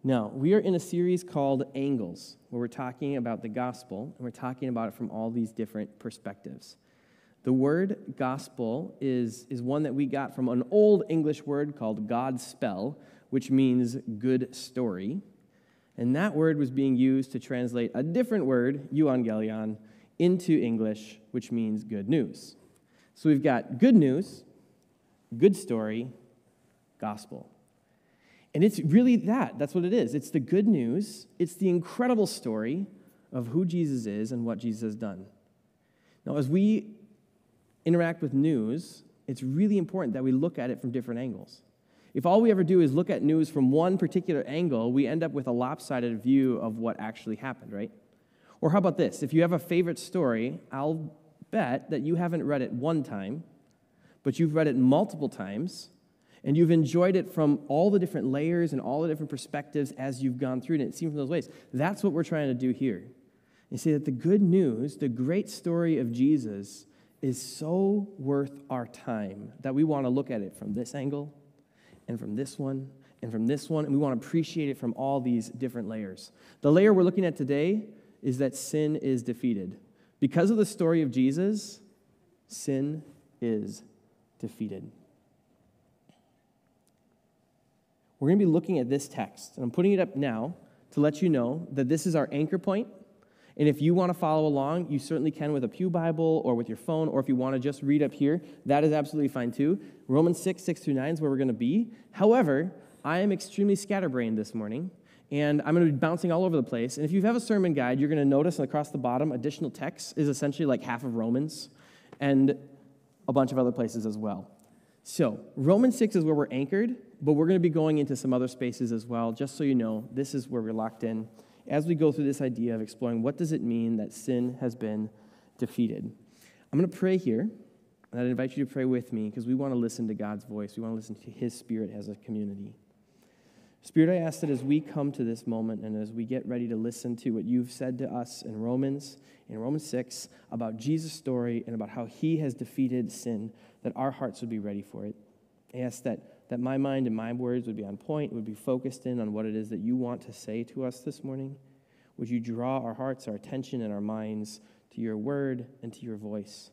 Now, we are in a series called Angles, where we're talking about the gospel, and we're talking about it from all these different perspectives. The word gospel is one that we got from an old English word called Godspell, which means good story. And that word was being used to translate a different word, euangelion, into English, which means good news. So we've got good news, good story, gospel. And it's really that. That's what it is. It's the good news. It's the incredible story of who Jesus is and what Jesus has done. Now, as we interact with news, it's really important that we look at it from different angles. If all we ever do is look at news from one particular angle, we end up with a lopsided view of what actually happened, right? Or how about this? If you have a favorite story, I'll bet that you haven't read it one time, but you've read it multiple times, and you've enjoyed it from all the different layers and all the different perspectives as you've gone through it, and it's seen from those ways. That's what we're trying to do here. You see that the good news, the great story of Jesus, is so worth our time that we want to look at it from this angle, and from this one, and from this one, and we want to appreciate it from all these different layers. The layer we're looking at today is that sin is defeated. Because of the story of Jesus, sin is defeated. We're going to be looking at this text, and I'm putting it up now to let you know that this is our anchor point. And if you want to follow along, you certainly can with a pew Bible or with your phone, or if you want to just read up here, that is absolutely fine too. Romans 6:6-9 is where we're going to be. However, I am extremely scatterbrained this morning, and I'm going to be bouncing all over the place. And if you have a sermon guide, you're going to notice across the bottom, additional text is essentially like half of Romans and a bunch of other places as well. So Romans 6 is where we're anchored, but we're going to be going into some other spaces as well. Just so you know, this is where we're locked in as we go through this idea of exploring what does it mean that sin has been defeated. I'm going to pray here, and I'd invite you to pray with me because we want to listen to God's voice. We want to listen to His Spirit as a community. Spirit, I ask that as we come to this moment and as we get ready to listen to what you've said to us in Romans 6, about Jesus' story and about how He has defeated sin, that our hearts would be ready for it. I ask that my mind and my words would be on point, would be focused in on what it is that you want to say to us this morning. Would you draw our hearts, our attention, and our minds to your word and to your voice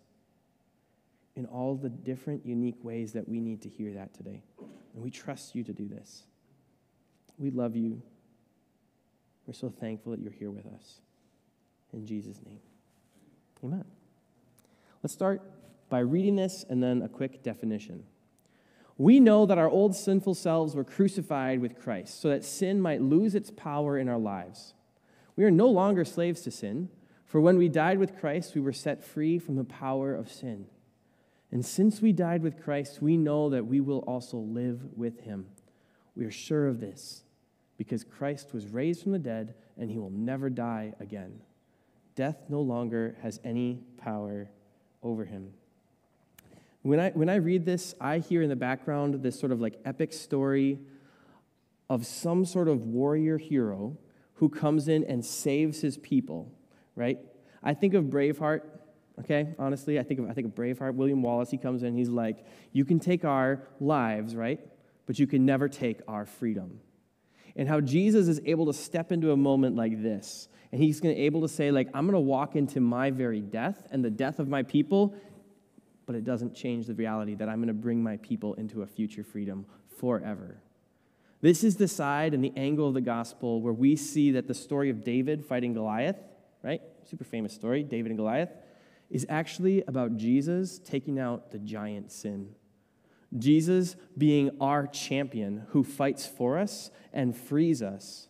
in all the different, unique ways that we need to hear that today. And we trust you to do this. We love you. We're so thankful that you're here with us. In Jesus' name, amen. Let's start by reading this and then a quick definition. We know that our old sinful selves were crucified with Christ so that sin might lose its power in our lives. We are no longer slaves to sin, for when we died with Christ, we were set free from the power of sin. And since we died with Christ, we know that we will also live with him. We are sure of this because Christ was raised from the dead and he will never die again. Death no longer has any power over him. When I read this, I hear in the background this sort of like epic story of some sort of warrior hero who comes in and saves his people, right? I think of Braveheart, okay? Honestly, I think of Braveheart. William Wallace, he comes in, he's like, you can take our lives, right? But you can never take our freedom. And how Jesus is able to step into a moment like this, and he's able to say, like, I'm going to walk into my very death and the death of my people, but it doesn't change the reality that I'm going to bring my people into a future freedom forever. This is the side and the angle of the gospel where we see that the story of David fighting Goliath, right? Super famous story, David and Goliath, is actually about Jesus taking out the giant sin. Jesus being our champion who fights for us and frees us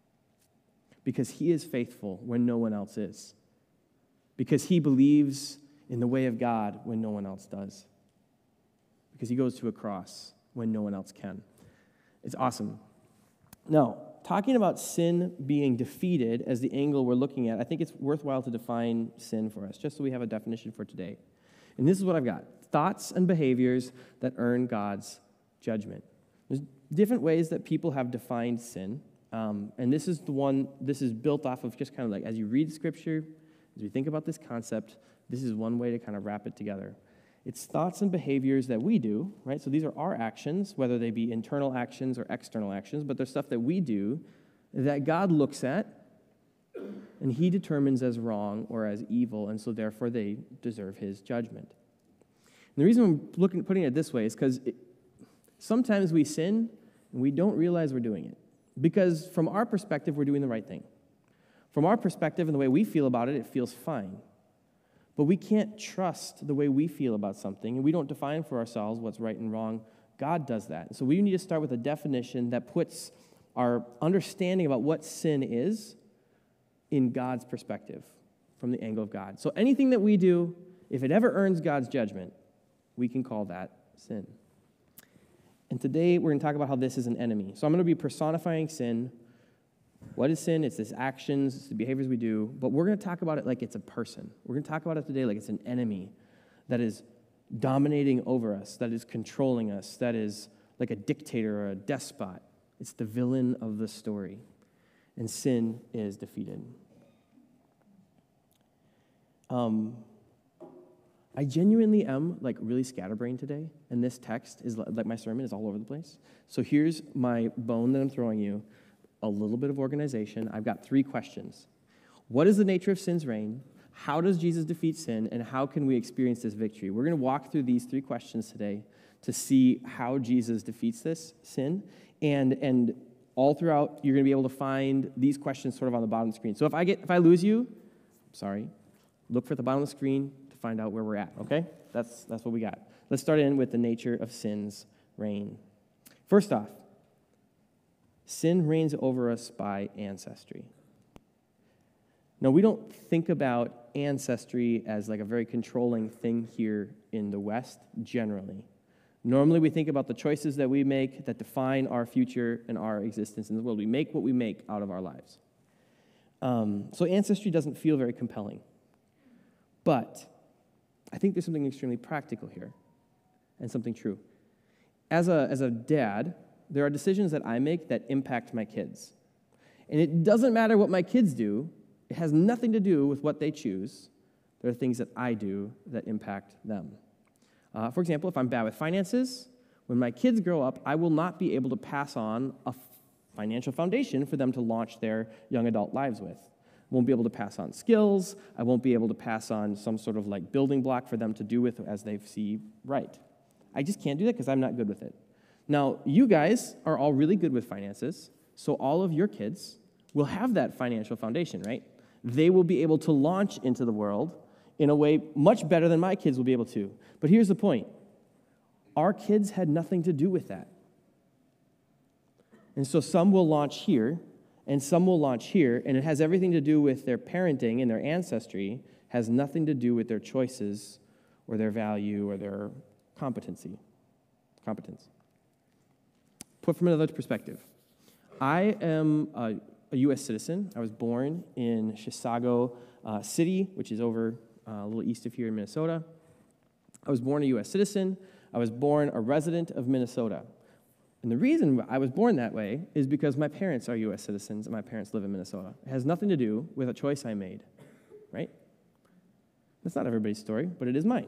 because he is faithful when no one else is. Because he believes in the way of God when no one else does. Because he goes to a cross when no one else can. It's awesome. Now, talking about sin being defeated as the angle we're looking at, I think it's worthwhile to define sin for us, just so we have a definition for today. And this is what I've got. Thoughts and behaviors that earn God's judgment. There's different ways that people have defined sin. And this is built off of just kind of like, as you read Scripture, as we think about this concept, this is one way to kind of wrap it together. It's thoughts and behaviors that we do, right? So these are our actions, whether they be internal actions or external actions, but they're stuff that we do that God looks at and he determines as wrong or as evil, and so therefore they deserve his judgment. And the reason I'm putting it this way is because sometimes we sin and we don't realize we're doing it. Because from our perspective, we're doing the right thing. From our perspective and the way we feel about it, it feels fine. But we can't trust the way we feel about something, and we don't define for ourselves what's right and wrong. God does that. So we need to start with a definition that puts our understanding about what sin is in God's perspective, from the angle of God. So anything that we do, if it ever earns God's judgment, we can call that sin. And today we're going to talk about how this is an enemy. So I'm going to be personifying sin. What is sin? It's this actions, it's the behaviors we do, but we're going to talk about it like it's a person. We're going to talk about it today like it's an enemy that is dominating over us, that is controlling us, that is like a dictator or a despot. It's the villain of the story. And sin is defeated. I genuinely am like really scatterbrained today, and this text is like my sermon is all over the place. So here's my bone that I'm throwing you, a little bit of organization. I've got 3 questions. What is the nature of sin's reign? How does Jesus defeat sin? And how can we experience this victory? We're going to walk through these 3 questions today to see how Jesus defeats this sin. And all throughout, you're going to be able to find these questions sort of on the bottom of the screen. So if I lose you, sorry, look for the bottom of the screen to find out where we're at, okay? That's what we got. Let's start in with the nature of sin's reign. First off, sin reigns over us by ancestry. Now, we don't think about ancestry as like a very controlling thing here in the West generally. Normally, we think about the choices that we make that define our future and our existence in the world. We make what we make out of our lives. So ancestry doesn't feel very compelling. But I think there's something extremely practical here and something true. As a dad, there are decisions that I make that impact my kids. And it doesn't matter what my kids do. It has nothing to do with what they choose. There are things that I do that impact them. For example, if I'm bad with finances, when my kids grow up, I will not be able to pass on a financial foundation for them to launch their young adult lives with. I won't be able to pass on skills. I won't be able to pass on some sort of like building block for them to do with as they see right. I just can't do that because I'm not good with it. Now, you guys are all really good with finances, so all of your kids will have that financial foundation, right? They will be able to launch into the world in a way much better than my kids will be able to. But here's the point. Our kids had nothing to do with that. And so some will launch here, and some will launch here, and it has everything to do with their parenting and their ancestry, has nothing to do with their choices or their value or their competence. Put from another perspective, I am a U.S. citizen. I was born in Chisago City, which is over a little east of here in Minnesota. I was born a U.S. citizen. I was born a resident of Minnesota. And the reason I was born that way is because my parents are U.S. citizens and my parents live in Minnesota. It has nothing to do with a choice I made, right? That's not everybody's story, but it is mine.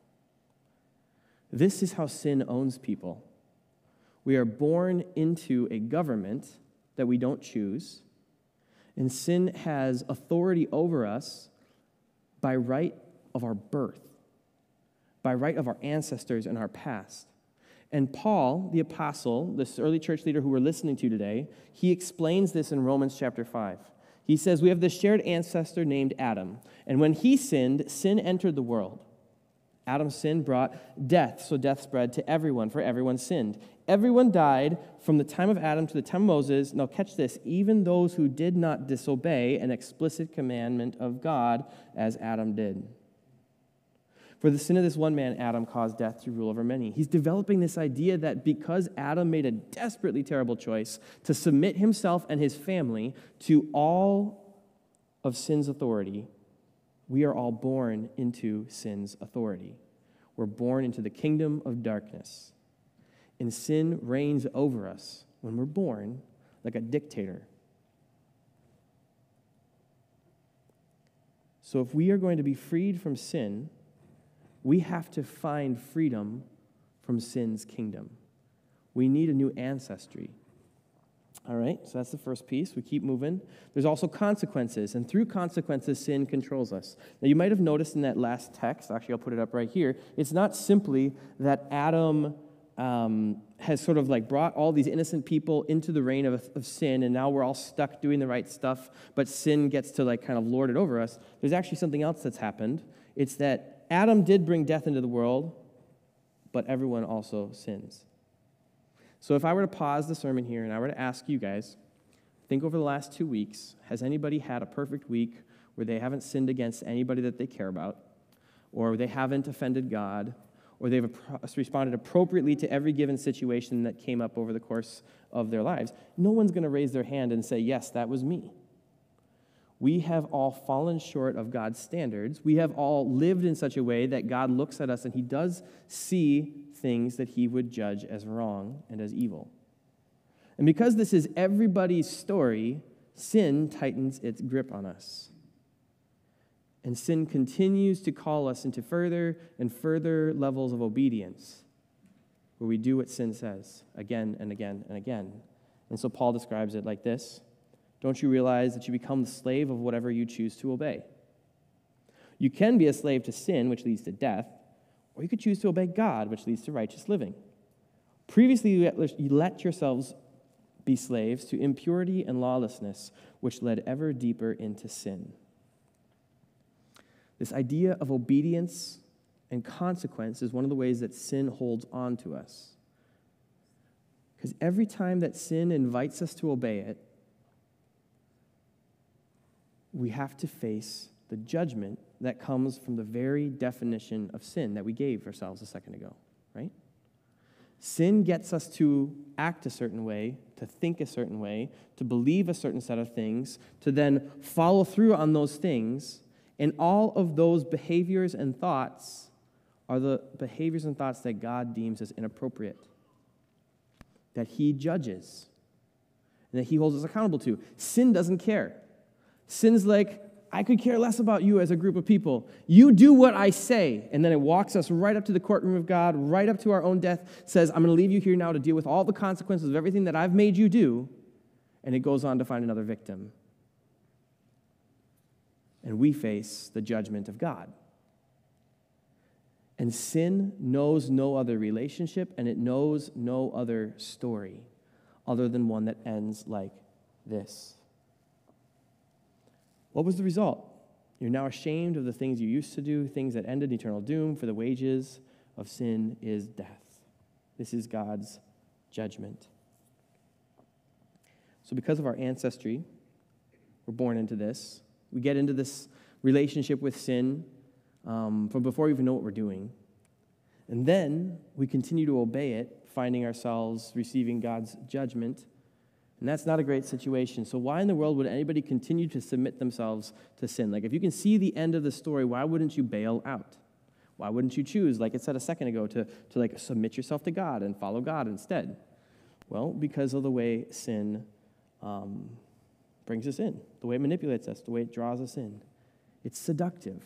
This is how sin owns people. We are born into a government that we don't choose, and sin has authority over us by right of our birth, by right of our ancestors and our past. And Paul, the apostle, this early church leader who we're listening to today, he explains this in Romans chapter 5. He says, we have this shared ancestor named Adam, and when he sinned, sin entered the world. Adam's sin brought death, so death spread to everyone, for everyone sinned. Everyone died from the time of Adam to the time of Moses. Now catch this, even those who did not disobey an explicit commandment of God as Adam did. For the sin of this one man, Adam, caused death to rule over many. He's developing this idea that because Adam made a desperately terrible choice to submit himself and his family to all of sin's authority, we are all born into sin's authority. We're born into the kingdom of darkness. And sin reigns over us when we're born like a dictator. So if we are going to be freed from sin, we have to find freedom from sin's kingdom. We need a new ancestry. All right, so that's the first piece. We keep moving. There's also consequences, and through consequences, sin controls us. Now, you might have noticed in that last text, actually, I'll put it up right here, it's not simply that Adam has sort of like brought all these innocent people into the reign of sin, and now we're all stuck doing the right stuff, but sin gets to like kind of lord it over us. There's actually something else that's happened. It's that Adam did bring death into the world, but everyone also sins. So if I were to pause the sermon here and I were to ask you guys, think over the last 2 weeks, has anybody had a perfect week where they haven't sinned against anybody that they care about, or they haven't offended God, or they've responded appropriately to every given situation that came up over the course of their lives? No one's going to raise their hand and say, yes, that was me. We have all fallen short of God's standards. We have all lived in such a way that God looks at us and he does see things that he would judge as wrong and as evil. And because this is everybody's story, sin tightens its grip on us. And sin continues to call us into further and further levels of obedience, where we do what sin says again and again and again. And so Paul describes it like this: don't you realize that you become the slave of whatever you choose to obey? You can be a slave to sin, which leads to death, or you could choose to obey God, which leads to righteous living. Previously, you let yourselves be slaves to impurity and lawlessness, which led ever deeper into sin. This idea of obedience and consequence is one of the ways that sin holds on to us. Because every time that sin invites us to obey it, we have to face the judgment that comes from the very definition of sin that we gave ourselves a second ago, right? Sin gets us to act a certain way, to think a certain way, to believe a certain set of things, to then follow through on those things, and all of those behaviors and thoughts are the behaviors and thoughts that God deems as inappropriate, that he judges, and that he holds us accountable to. Sin doesn't care. Sin's like, I could care less about you as a group of people. You do what I say. And then it walks us right up to the courtroom of God, right up to our own death, says, I'm going to leave you here now to deal with all the consequences of everything that I've made you do. And it goes on to find another victim. And we face the judgment of God. And sin knows no other relationship, and it knows no other story other than one that ends like this. What was the result? You're now ashamed of the things you used to do, things that ended in eternal doom, for the wages of sin is death. This is God's judgment. So because of our ancestry, we're born into this. We get into this relationship with sin from before we even know what we're doing. And then we continue to obey it, finding ourselves receiving God's judgment. And that's not a great situation. So why in the world would anybody continue to submit themselves to sin? Like, if you can see the end of the story, why wouldn't you bail out? Why wouldn't you choose, like it said a second ago, to like submit yourself to God and follow God instead? Well, because of the way sin brings us in, the way it manipulates us, the way it draws us in. It's seductive.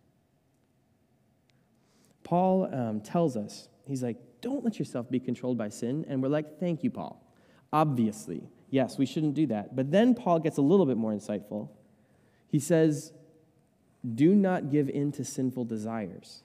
Paul tells us, he's like, don't let yourself be controlled by sin. And we're like, thank you, Paul. Obviously, yes, we shouldn't do that. But then Paul gets a little bit more insightful. He says, do not give in to sinful desires.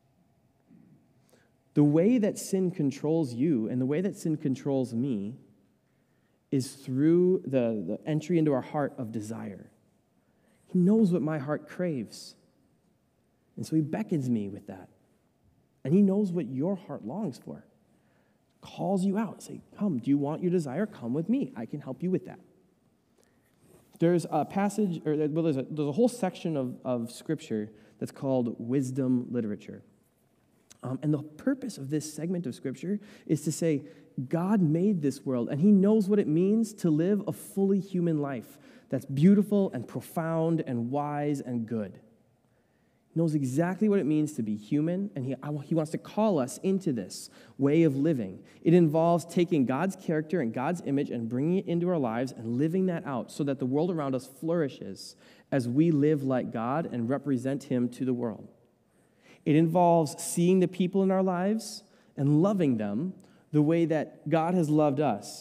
The way that sin controls you and the way that sin controls me is through the entry into our heart of desire. He knows what my heart craves. And so he beckons me with that. And he knows what your heart longs for. Calls you out. Say, come, do you want your desire? Come with me. I can help you with that. There's a passage, or there's a whole section of Scripture that's called wisdom literature. And the purpose of this segment of Scripture is to say, God made this world, and he knows what it means to live a fully human life that's beautiful and profound and wise and good. He knows exactly what it means to be human, and he wants to call us into this way of living. It involves taking God's character and God's image and bringing it into our lives and living that out so that the world around us flourishes as we live like God and represent him to the world. It involves seeing the people in our lives and loving them the way that God has loved us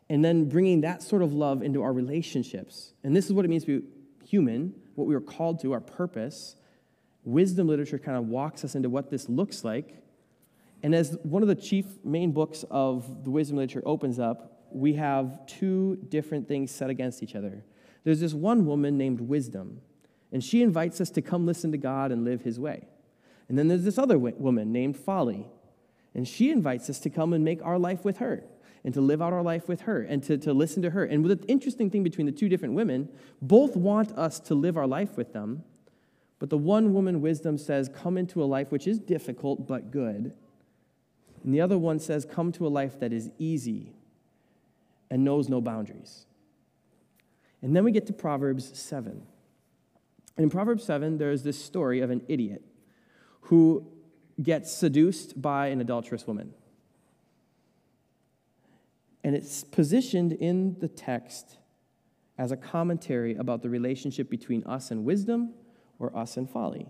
And then bringing that sort of love into our relationships. And this is what it means to be human, what we are called to, our purpose. Wisdom literature kind of walks us into what this looks like. And as one of the chief main books of the wisdom literature opens up, we have two different things set against each other. There's this one woman named Wisdom, and she invites us to come listen to God and live his way. And then there's this other woman named Folly, and she invites us to come and make our life with her, and to live out our life with her, and to listen to her. And the interesting thing between the two different women, both want us to live our life with them, but the one woman, Wisdom, says, come into a life which is difficult but good. And the other one says, come to a life that is easy and knows no boundaries. And then we get to Proverbs 7. And in Proverbs 7, there's this story of an idiot who gets seduced by an adulterous woman. And it's positioned in the text as a commentary about the relationship between us and wisdom or us and folly.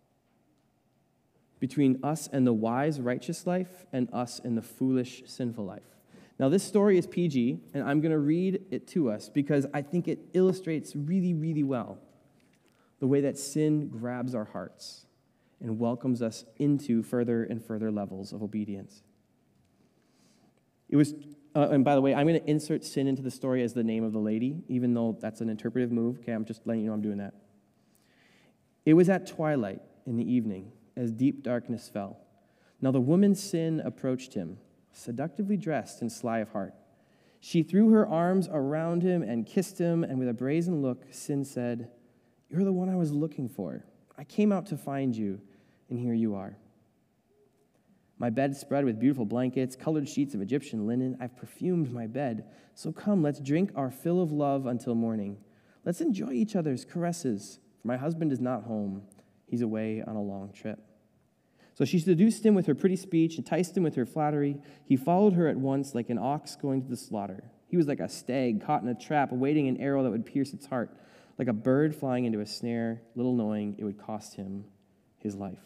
Between us and the wise, righteous life and us and the foolish, sinful life. Now, this story is PG, and I'm going to read it to us because I think it illustrates really, really well the way that sin grabs our hearts and welcomes us into further and further levels of obedience. It was, and by the way, I'm going to insert sin into the story as the name of the lady, even though that's an interpretive move. Okay, I'm just letting you know I'm doing that. It was at twilight in the evening, as deep darkness fell. Now the woman's sin approached him, seductively dressed and sly of heart. She threw her arms around him and kissed him, and with a brazen look, Sin said, "You're the one I was looking for. I came out to find you, and here you are. My bed spread with beautiful blankets, colored sheets of Egyptian linen. I've perfumed my bed. So come, let's drink our fill of love until morning. Let's enjoy each other's caresses, for my husband is not home. He's away on a long trip." So she seduced him with her pretty speech, enticed him with her flattery. He followed her at once like an ox going to the slaughter. He was like a stag caught in a trap, awaiting an arrow that would pierce its heart, like a bird flying into a snare, little knowing it would cost him his life.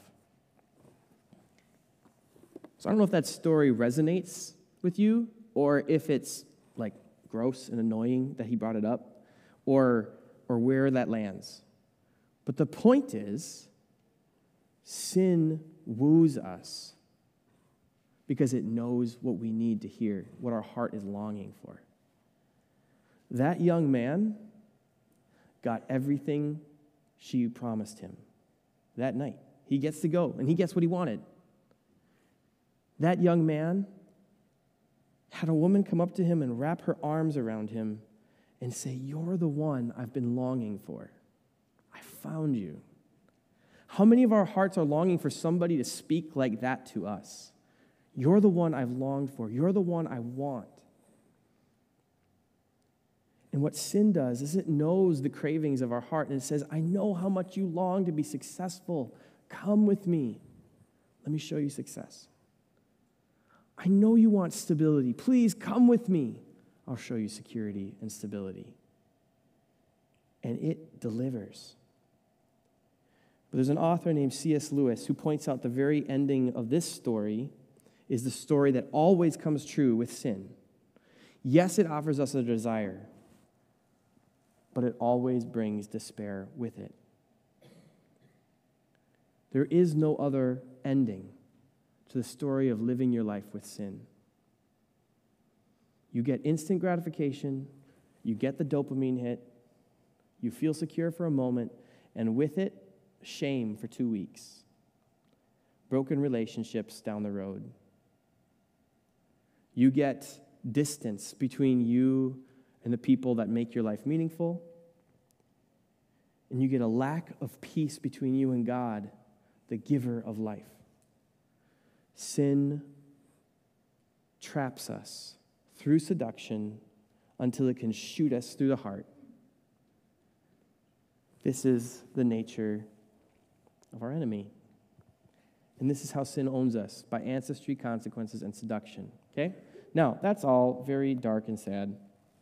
So I don't know if that story resonates with you, or if it's like gross and annoying that he brought it up, or where that lands. But the point is, sin woos us because it knows what we need to hear, what our heart is longing for. That young man got everything she promised him that night. He gets to go, and he gets what he wanted. That young man had a woman come up to him and wrap her arms around him and say, "You're the one I've been longing for. I found you." How many of our hearts are longing for somebody to speak like that to us? You're the one I've longed for. You're the one I want. And what sin does is it knows the cravings of our heart, and it says, I know how much you long to be successful. Come with me. Let me show you success. I know you want stability. Please come with me. I'll show you security and stability. And it delivers. But there's an author named C.S. Lewis who points out the very ending of this story is the story that always comes true with sin. Yes, it offers us a desire, but it always brings despair with it. There is no other ending to the story of living your life with sin. You get instant gratification, you get the dopamine hit, you feel secure for a moment, and with it, shame for 2 weeks. Broken relationships down the road. You get distance between you and the people that make your life meaningful. And you get a lack of peace between you and God, the giver of life. Sin traps us through seduction until it can shoot us through the heart. This is the nature of our enemy. And this is how sin owns us, by ancestry, consequences, and seduction. Okay? Now, that's all very dark and sad.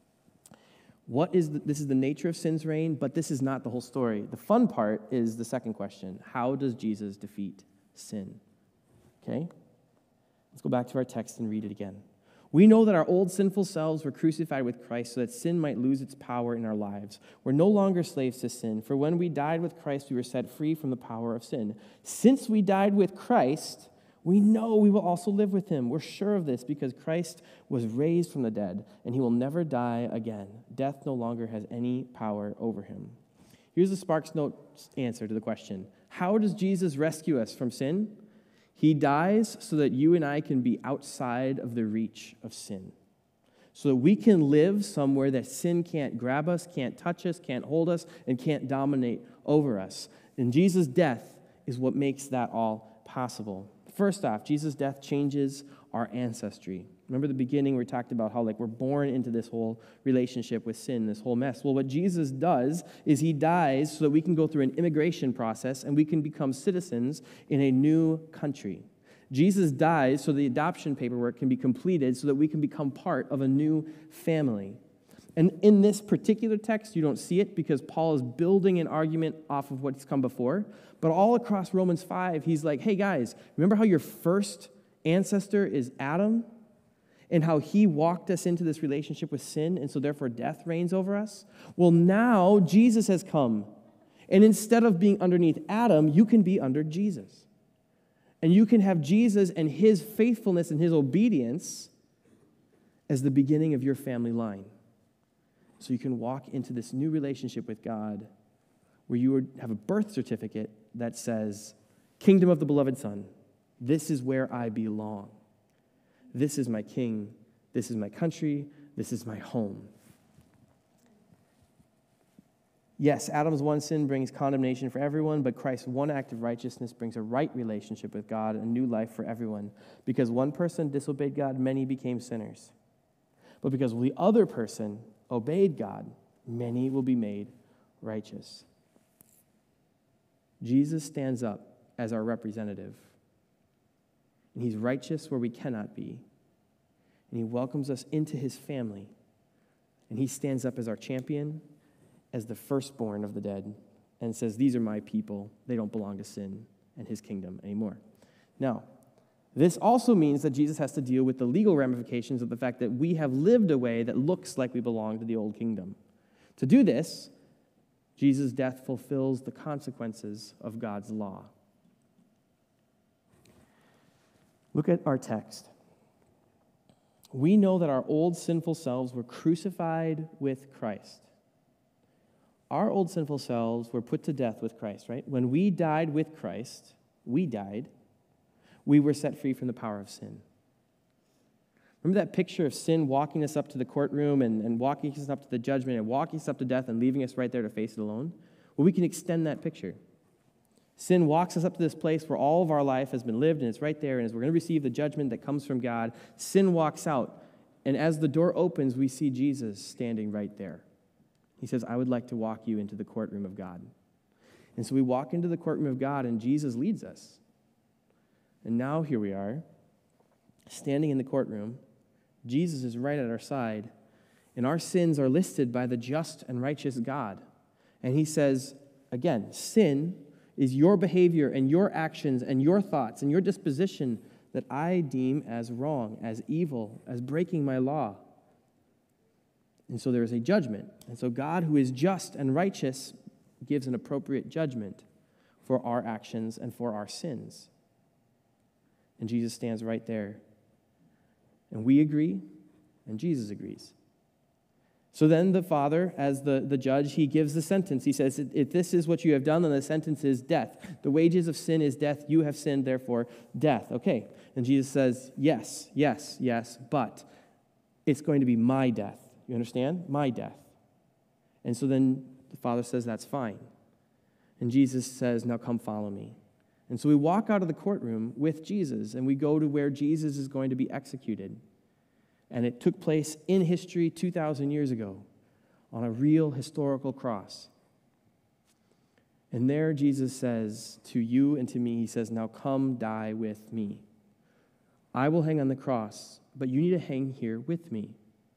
This is the nature of sin's reign, but this is not the whole story. The fun part is the second question. How does Jesus defeat sin? Okay? Let's go back to our text and read it again. We know that our old sinful selves were crucified with Christ so that sin might lose its power in our lives. We're no longer slaves to sin, for when we died with Christ, we were set free from the power of sin. Since we died with Christ, we know we will also live with him. We're sure of this because Christ was raised from the dead, and he will never die again. Death no longer has any power over him. Here's the Sparks Notes answer to the question: how does Jesus rescue us from sin? He dies so that you and I can be outside of the reach of sin, so that we can live somewhere that sin can't grab us, can't touch us, can't hold us, and can't dominate over us. And Jesus' death is what makes that all possible. First off, Jesus' death changes our ancestry. Remember the beginning we talked about how we're born into this whole relationship with sin, this whole mess. Well, what Jesus does is he dies so that we can go through an immigration process and we can become citizens in a new country. Jesus dies so the adoption paperwork can be completed so that we can become part of a new family. And in this particular text, you don't see it because Paul is building an argument off of what's come before. But all across Romans 5, he's like, hey guys, remember how your first ancestor is Adam? And how he walked us into this relationship with sin, and so therefore death reigns over us? Well, now Jesus has come. And instead of being underneath Adam, you can be under Jesus. And you can have Jesus and his faithfulness and his obedience as the beginning of your family line. So you can walk into this new relationship with God where you would have a birth certificate that says, Kingdom of the Beloved Son, this is where I belong. This is my king, this is my country, this is my home. Yes, Adam's one sin brings condemnation for everyone, but Christ's one act of righteousness brings a right relationship with God, a new life for everyone. Because one person disobeyed God, many became sinners. But because the other person obeyed God, many will be made righteous. Jesus stands up as our representative. And he's righteous where we cannot be. And he welcomes us into his family. And he stands up as our champion, as the firstborn of the dead, and says, these are my people. They don't belong to sin and his kingdom anymore. Now, this also means that Jesus has to deal with the legal ramifications of the fact that we have lived a way that looks like we belong to the old kingdom. To do this, Jesus' death fulfills the consequences of God's law. Look at our text. We know that our old sinful selves were crucified with Christ. Our old sinful selves were put to death with Christ, right? When we died with Christ, we were set free from the power of sin. Remember that picture of sin walking us up to the courtroom and walking us up to the judgment and walking us up to death and leaving us right there to face it alone? Well, we can extend that picture. Sin walks us up to this place where all of our life has been lived, and it's right there, and as we're going to receive the judgment that comes from God, sin walks out, and as the door opens, we see Jesus standing right there. He says, I would like to walk you into the courtroom of God. And so we walk into the courtroom of God, and Jesus leads us. And now here we are, standing in the courtroom. Jesus is right at our side, and our sins are listed by the just and righteous God. And he says, again, sin is your behavior and your actions and your thoughts and your disposition that I deem as wrong, as evil, as breaking my law. And so there is a judgment. And so God, who is just and righteous, gives an appropriate judgment for our actions and for our sins. And Jesus stands right there. And we agree, and Jesus agrees. So then the Father, as the judge, he gives the sentence. He says, if this is what you have done, then the sentence is death. The wages of sin is death. You have sinned, therefore death. Okay. And Jesus says, yes, yes, yes, but it's going to be my death. You understand? My death. And so then the Father says, that's fine. And Jesus says, now come follow me. And so we walk out of the courtroom with Jesus, and we go to where Jesus is going to be executed. And it took place in history 2,000 years ago on a real historical cross. And there Jesus says to you and to me, he says, now come die with me. I will hang on the cross, but you need to hang here with me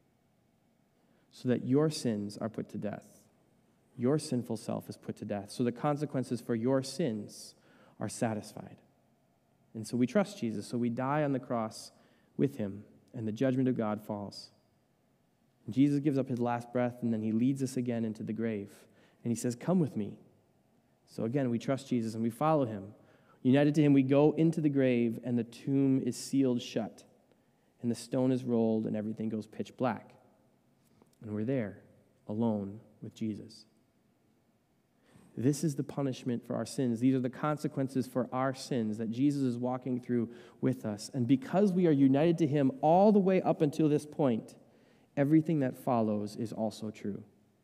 so that your sins are put to death. Your sinful self is put to death. So the consequences for your sins are satisfied. And so we trust Jesus. So we die on the cross with him. and the judgment of God falls. And Jesus gives up his last breath, and then he leads us again into the grave. And he says, come with me. So again, we trust Jesus and we follow him. United to him, we go into the grave, and the tomb is sealed shut, and the stone is rolled, and everything goes pitch black. And we're there, alone with Jesus. This is the punishment for our sins. These are the consequences for our sins that Jesus is walking through with us. And because we are united to him all the way up until this point, everything that follows is also true.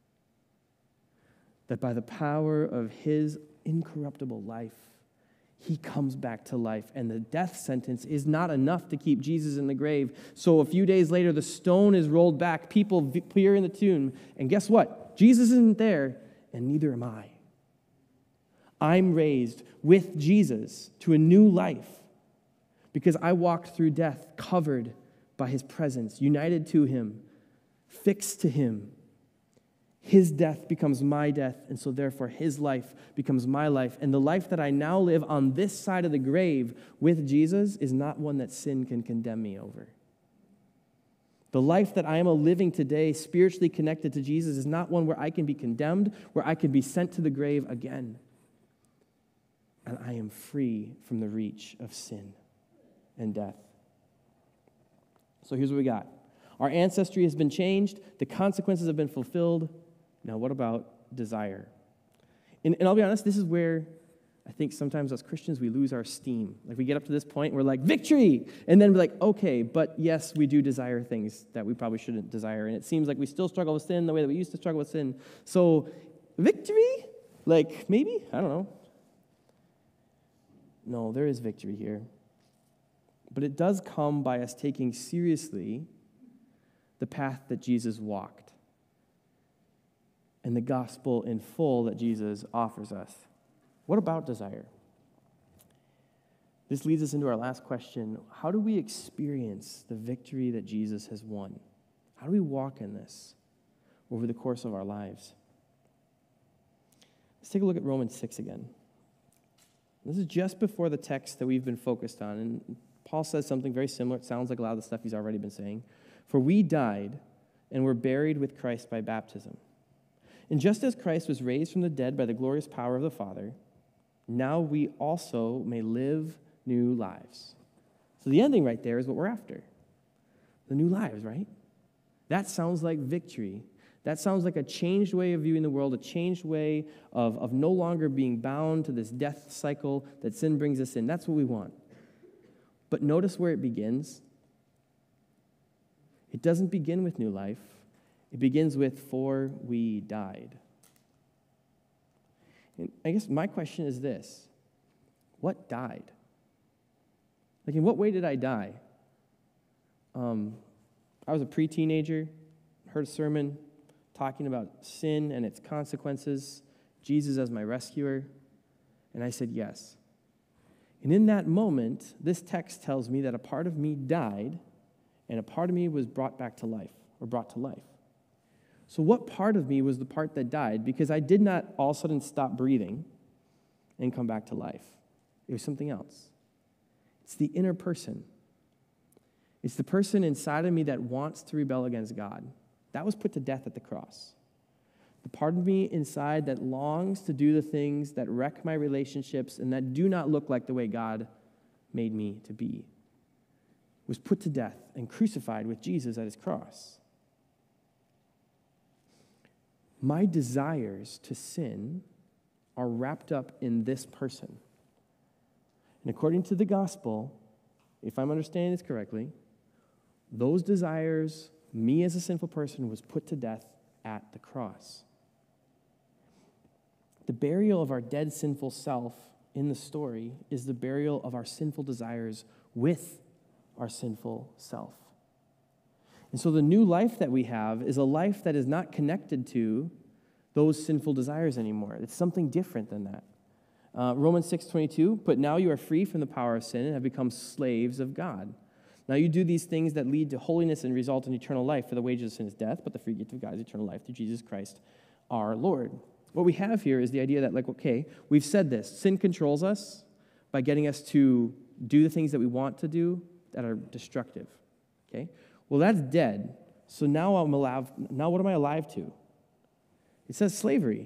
That by the power of his incorruptible life, he comes back to life, and the death sentence is not enough to keep Jesus in the grave. So a few days later, the stone is rolled back, people appear in the tomb, and guess what? Jesus isn't there, and neither am I. I'm raised with Jesus to a new life because I walked through death covered by his presence, united to him, fixed to him. His death becomes my death, and so therefore his life becomes my life. And the life that I now live on this side of the grave with Jesus is not one that sin can condemn me over. The life that I am living today, spiritually connected to Jesus, is not one where I can be condemned, where I can be sent to the grave again. And I am free from the reach of sin and death. So here's what we got. Our ancestry has been changed. The consequences have been fulfilled. Now, what about desire? And I'll be honest, this is where I think sometimes as Christians we lose our steam. Like we get up to this point, we're like, victory! And then we're like, okay, but yes, we do desire things that we probably shouldn't desire. And it seems like we still struggle with sin the way that we used to struggle with sin. So, victory? Like, maybe? I don't know. No, there is victory here. But it does come by us taking seriously the path that Jesus walked and the gospel in full that Jesus offers us. What about desire? This leads us into our last question. How do we experience the victory that Jesus has won? How do we walk in this over the course of our lives? Let's take a look at Romans 6 again. This is just before the text that we've been focused on, and Paul says something very similar. It sounds like a lot of the stuff he's already been saying. For we died and were buried with Christ by baptism. And just as Christ was raised from the dead by the glorious power of the Father, now we also may live new lives. So the ending right there is what we're after. The new lives, right? That sounds like victory. That sounds like a changed way of viewing the world, a changed way of no longer being bound to this death cycle that sin brings us in. That's what we want. But notice where it begins. It doesn't begin with new life. It begins with, for we died. And I guess my question is this. What died? Like, in what way did I die? I was a pre-teenager, heard a sermon talking about sin and its consequences, Jesus as my rescuer, and I said yes. And in that moment, this text tells me that a part of me died and a part of me was brought back to life, or brought to life. So what part of me was the part that died? Because I did not all of a sudden stop breathing and come back to life. It was something else. It's the inner person. It's the person inside of me that wants to rebel against God. That was put to death at the cross. The part of me inside that longs to do the things that wreck my relationships and that do not look like the way God made me to be was put to death and crucified with Jesus at his cross. My desires to sin are wrapped up in this person. And according to the gospel, if I'm understanding this correctly, those desires, me as a sinful person, was put to death at the cross. The burial of our dead sinful self in the story is the burial of our sinful desires with our sinful self. And so the new life that we have is a life that is not connected to those sinful desires anymore. It's something different than that. Romans 6:22, but now you are free from the power of sin and have become slaves of God. Now you do these things that lead to holiness and result in eternal life, for the wages of sin is death, but the free gift of God is eternal life through Jesus Christ our Lord. What we have here is the idea that, like, okay, we've said this. Sin controls us by getting us to do the things that we want to do that are destructive. Okay? Well, that's dead. So now I'm alive. Now what am I alive to? It says slavery.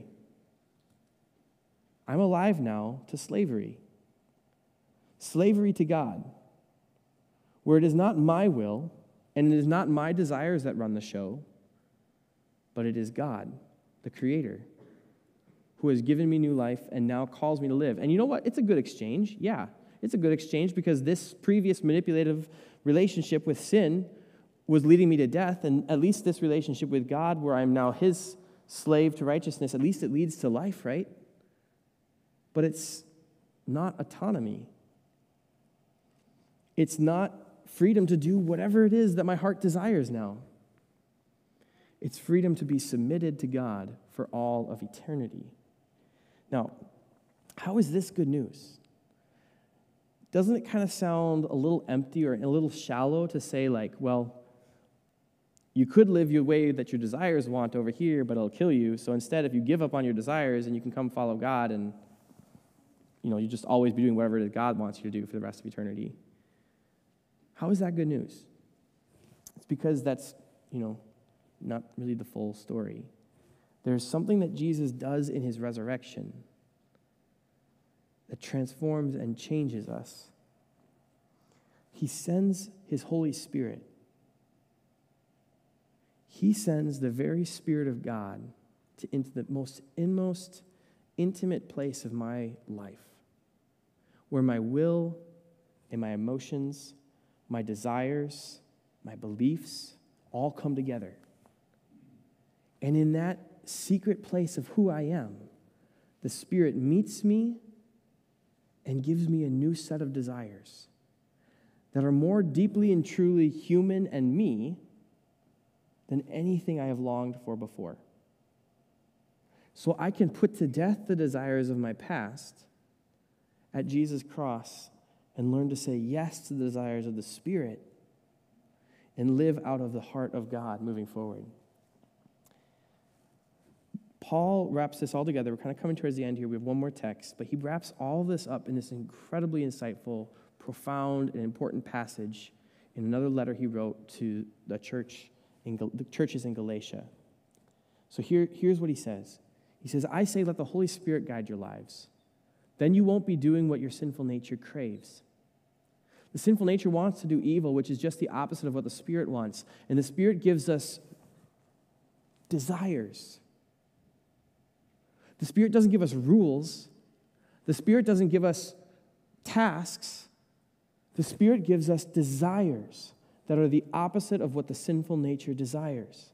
I'm alive now to slavery. Slavery to God, where it is not my will and it is not my desires that run the show, but it is God, the Creator, who has given me new life and now calls me to live. And you know what? It's a good exchange. Yeah, it's a good exchange because this previous manipulative relationship with sin was leading me to death, and at least this relationship with God, where I'm now his slave to righteousness, at least it leads to life, right? But it's not autonomy. It's not freedom to do whatever it is that my heart desires now. It's freedom to be submitted to God for all of eternity. Now, how is this good news? Doesn't it kind of sound a little empty or a little shallow to say, like, well, you could live your way that your desires want over here, but it'll kill you. So instead, if you give up on your desires and you can come follow God, and you just always be doing whatever it is God wants you to do for the rest of eternity. How is that good news? It's because that's, not really the full story. There's something that Jesus does in his resurrection that transforms and changes us. He sends his Holy Spirit. He sends the very Spirit of God into the most inmost, intimate place of my life, where my will and my emotions, my desires, my beliefs all come together. And in that secret place of who I am, the Spirit meets me and gives me a new set of desires that are more deeply and truly human and me than anything I have longed for before. So I can put to death the desires of my past at Jesus' cross and learn to say yes to the desires of the Spirit and live out of the heart of God moving forward. Paul wraps this all together. We're kind of coming towards the end here. We have one more text, but he wraps all this up in this incredibly insightful, profound, and important passage in another letter he wrote to the churches in Galatia. So here's what he says. He says, I say, let the Holy Spirit guide your lives. Then you won't be doing what your sinful nature craves. The sinful nature wants to do evil, which is just the opposite of what the Spirit wants. And the Spirit gives us desires. The Spirit doesn't give us rules. The Spirit doesn't give us tasks. The Spirit gives us desires that are the opposite of what the sinful nature desires.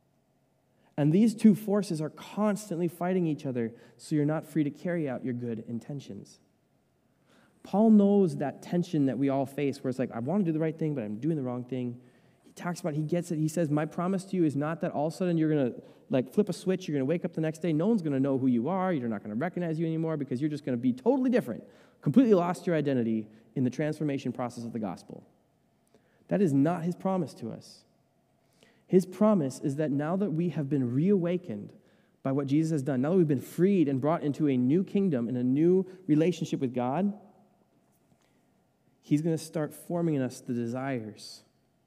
And these two forces are constantly fighting each other, so you're not free to carry out your good intentions. Paul knows that tension that we all face, where it's like, I want to do the right thing, but I'm doing the wrong thing. He talks about it, he gets it. He says, my promise to you is not that all of a sudden you're going to flip a switch, you're going to wake up the next day, no one's going to know who you are, you're not going to recognize you anymore because you're just going to be totally different, completely lost your identity in the transformation process of the gospel. That is not his promise to us. His promise is that now that we have been reawakened by what Jesus has done, now that we've been freed and brought into a new kingdom and a new relationship with God, he's going to start forming in us the desires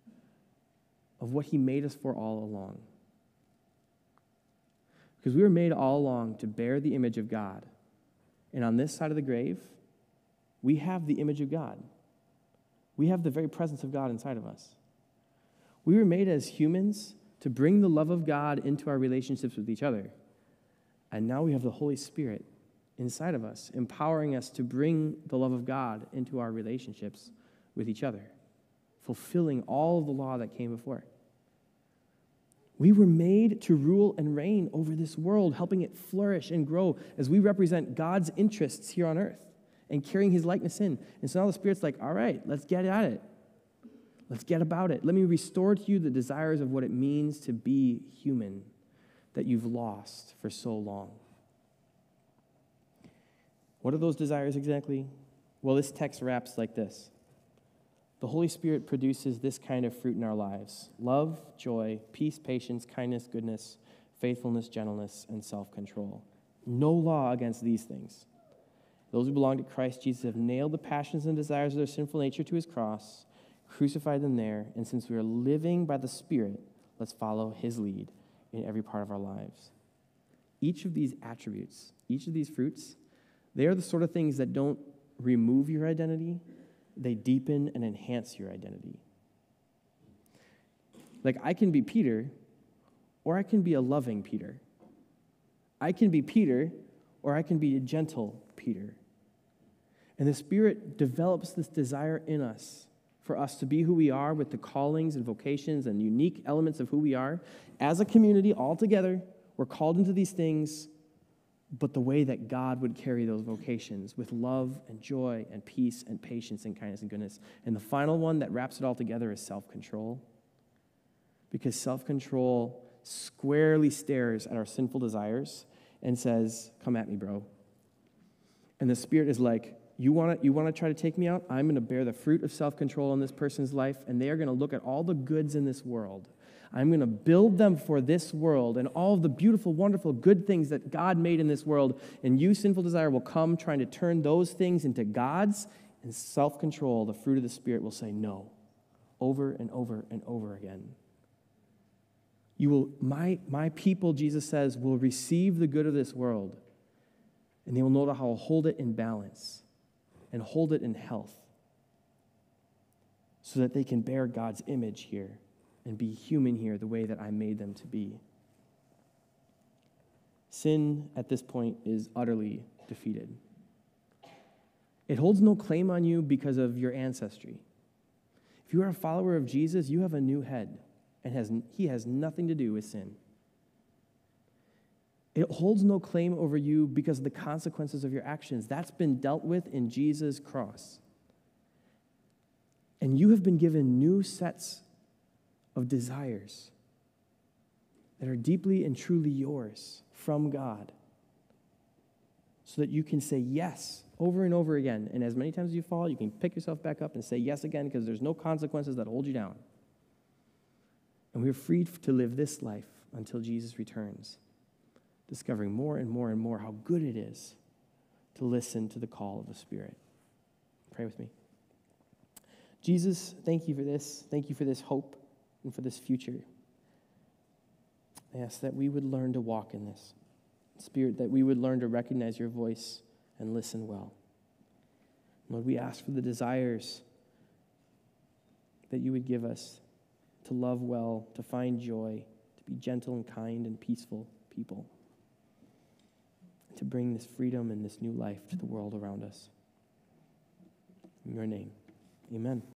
of what he made us for all along. Because we were made all along to bear the image of God. And on this side of the grave, we have the image of God. We have the very presence of God inside of us. We were made as humans to bring the love of God into our relationships with each other. And now we have the Holy Spirit inside of us, empowering us to bring the love of God into our relationships with each other, fulfilling all of the law that came before. We were made to rule and reign over this world, helping it flourish and grow as we represent God's interests here on earth and carrying his likeness in. And so now the Spirit's like, all right, let's get at it. Let's get about it. Let me restore to you the desires of what it means to be human that you've lost for so long. What are those desires exactly? Well, this text wraps like this. The Holy Spirit produces this kind of fruit in our lives: love, joy, peace, patience, kindness, goodness, faithfulness, gentleness, and self-control. No law against these things. Those who belong to Christ Jesus have nailed the passions and desires of their sinful nature to his cross, crucified them there, and since we are living by the Spirit, let's follow his lead in every part of our lives. Each of these attributes, each of these fruits, they are the sort of things that don't remove your identity, they deepen and enhance your identity. Like, I can be Peter, or I can be a loving Peter. I can be Peter, or I can be a gentle Peter. And the Spirit develops this desire in us for us to be who we are with the callings and vocations and unique elements of who we are. As a community, all together, we're called into these things, but the way that God would carry those vocations with love and joy and peace and patience and kindness and goodness. And the final one that wraps it all together is self-control. Because self-control squarely stares at our sinful desires and says, come at me, bro. And the Spirit is like, you want to try to take me out? I'm going to bear the fruit of self-control in this person's life, and they are going to look at all the goods in this world. I'm going to build them for this world and all of the beautiful, wonderful, good things that God made in this world, and you, sinful desire, will come trying to turn those things into gods, and self-control, the fruit of the Spirit, will say no over and over and over again. You will, my people, Jesus says, will receive the good of this world, and they will know how to hold it in balance and hold it in health so that they can bear God's image here and be human here the way that I made them to be. Sin, at this point, is utterly defeated. It holds no claim on you because of your ancestry. If you are a follower of Jesus, you have a new head, and he has nothing to do with sin. It holds no claim over you because of the consequences of your actions. That's been dealt with in Jesus' cross. And you have been given new sets of desires that are deeply and truly yours from God so that you can say yes over and over again. And as many times as you fall, you can pick yourself back up and say yes again because there's no consequences that hold you down. And we're freed to live this life until Jesus returns, discovering more and more and more how good it is to listen to the call of the Spirit. Pray with me. Jesus, thank you for this. Thank you for this hope and for this future. I ask that we would learn to walk in this. Spirit, that we would learn to recognize your voice and listen well. Lord, we ask for the desires that you would give us to love well, to find joy, to be gentle and kind and peaceful people, to bring this freedom and this new life to the world around us. In your name, amen.